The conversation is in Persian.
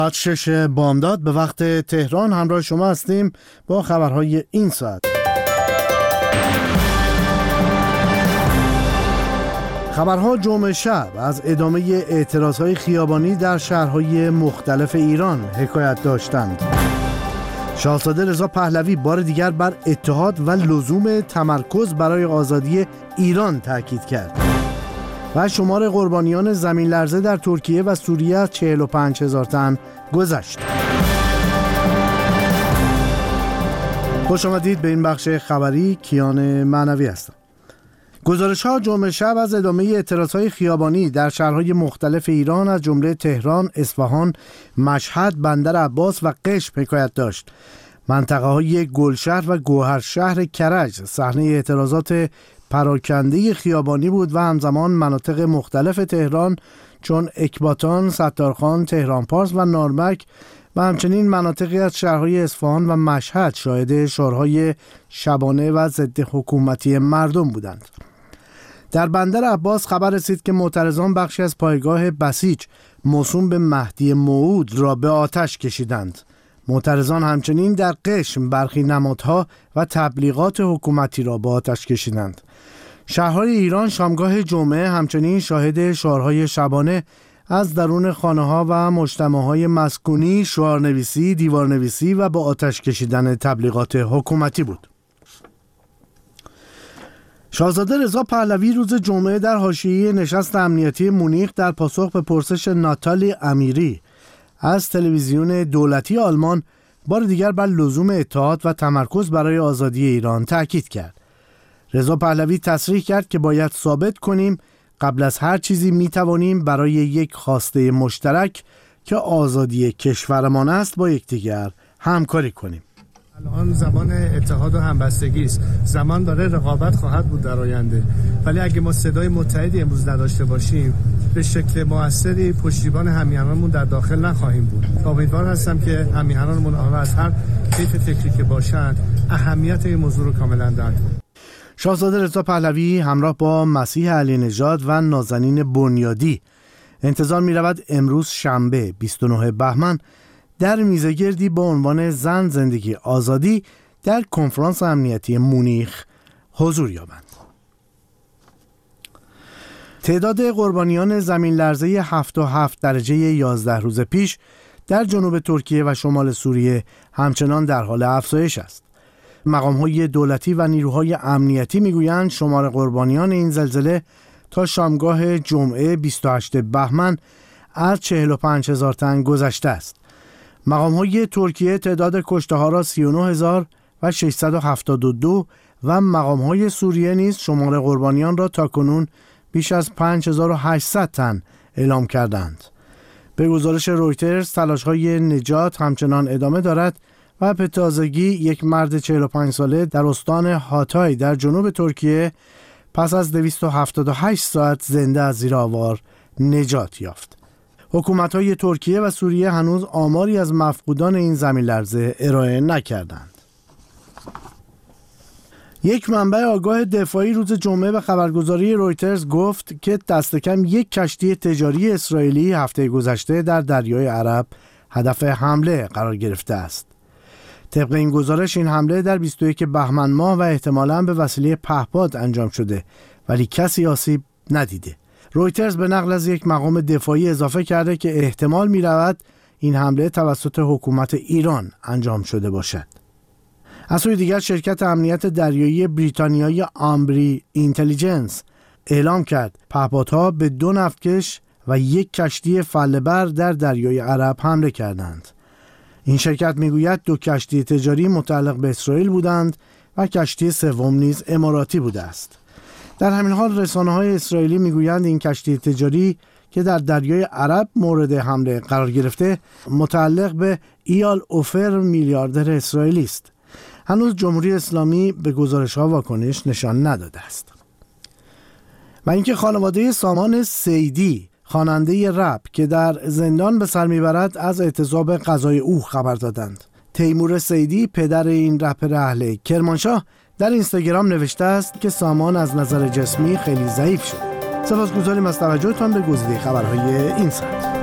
ساعت 6 بامداد به وقت تهران همراه شما هستیم با خبرهای این ساعت. خبرها جمعه شب از ادامه اعتراضهای خیابانی در شهرهای مختلف ایران حکایت داشتند. شاهزاده رضا پهلوی بار دیگر بر اتحاد و لزوم تمرکز برای آزادی ایران تاکید کرد. و شمار قربانیان زمین لرزه در ترکیه و سوریه از 45,000 تن گذشت. خوش آمدید به این بخش خبری. کیان معنوی هستم. گزارش‌ها جمعه شب از ادامه اعتراضهای خیابانی در شهرهای مختلف ایران از جمله تهران، اصفهان، مشهد، بندر عباس و قشم حکایت داشت. منطقه‌های گلشهر و گوهرشهر کرج صحنه اعتراضات پراکنده خیابانی بود و همزمان مناطق مختلف تهران چون اکباتان، ستارخان، تهران پارس و نارمک و همچنین مناطقی از شهرهای اصفهان و مشهد شاهد شعارهای شبانه و ضد حکومتی مردم بودند. در بندر عباس خبر رسید که معترضان بخشی از پایگاه بسیج موسوم به مهدی موعود را به آتش کشیدند. معترضان همچنین در قشم برخی نمادها و تبلیغات حکومتی را به آتش کشیدند. شهرهای ایران شامگاه جمعه همچنین شاهد شعارهای شبانه از درون خانه‌ها و مجتمع‌های مسکونی، شعارنویسی، دیوارنویسی و با آتش کشیدن تبلیغات حکومتی بود. شاهزاده رضا پهلوی روز جمعه در حاشیه نشست امنیتی مونیخ در پاسخ به پرسش ناتالی امیری از تلویزیون دولتی آلمان بار دیگر بر لزوم اتحاد و تمرکز برای آزادی ایران تاکید کرد. رضا پهلوی تصریح کرد که باید ثابت کنیم قبل از هر چیزی می توانیم برای یک خواسته مشترک که آزادی کشورمان است با یکدیگر همکاری کنیم. الان زمان اتحاد و همبستگی است. زمان داره رقابت خواهد بود در آینده. ولی اگه ما صدای متحدی امروز نداشته باشیم به شکل موثری پشتیبان همیهنانمون در داخل نخواهیم بود. امیدوار هستم که همیهنانمون از هر کیف فکری که باشند اهمیت این موضوع رو کاملا درک کنند. شاهزاده رضا پهلوی همراه با مسیح علی نژاد و نازنین بنیادی انتظار می رود امروز شنبه 29 بهمن در میزگردی با عنوان زن، زندگی، آزادی در کنفرانس امنیتی مونیخ حضور یابند. تعداد قربانیان زمین لرزه 7.7 درجه 11 روز پیش در جنوب ترکیه و شمال سوریه همچنان در حال افزایش است. مقام‌های دولتی و نیروهای امنیتی میگویند شمار قربانیان این زلزله تا شامگاه جمعه 28 بهمن از 45,000 تن گذشته است. مقام‌های ترکیه تعداد کشته‌ها را 39,672 و مقام‌های سوریه نیز شمار قربانیان را تاکنون بیش از 5,800 تن اعلام کردند. به گزارش رویترز تلاش‌های نجات همچنان ادامه دارد و به تازگی یک مرد 45 ساله در استان هاتای در جنوب ترکیه پس از 278 ساعت زنده از زیر آوار نجات یافت. حکومت‌های ترکیه و سوریه هنوز آماری از مفقودان این زمین لرزه ارائه نکردند. یک منبع آگاه دفاعی روز جمعه به خبرگزاری رویترز گفت که دست کم یک کشتی تجاری اسرائیلی هفته گذشته در دریای عرب هدف حمله قرار گرفته است. طبق این گزارش این حمله در 21 بهمن ماه و احتمالاً به وسیله پهپاد انجام شده ولی کسی آسیب ندیده. رویترز به نقل از یک مقام دفاعی اضافه کرده که احتمال می رود این حمله توسط حکومت ایران انجام شده باشد. از سوی دیگر شرکت امنیت دریایی بریتانیایی آمبری اینتلیجنس اعلام کرد پهپادها به 2 نفتکش و یک کشتی فله‌بر در دریای عرب حمله کردند. این شرکت میگوید 2 کشتی تجاری متعلق به اسرائیل بودند و کشتی سوم نیز اماراتی بوده است. در همین حال رسانه‌های اسرائیلی میگویند این کشتی تجاری که در دریای عرب مورد حمله قرار گرفته متعلق به ایال اوفر میلیاردر اسرائیلی است. هنوز جمهوری اسلامی به گزارش‌ها واکنش نشان نداده است. و اینکه خانواده سامان سیدی خواننده رپ که در زندان به سر میبرد از اعتصاب غذای او خبر دادند. تیمور سیدی پدر این رپر اهل کرمانشاه در اینستاگرام نوشته است که سامان از نظر جسمی خیلی ضعیف شد. سپاسگزاریم از توجهتان به گزیده خبرهای این ساعت.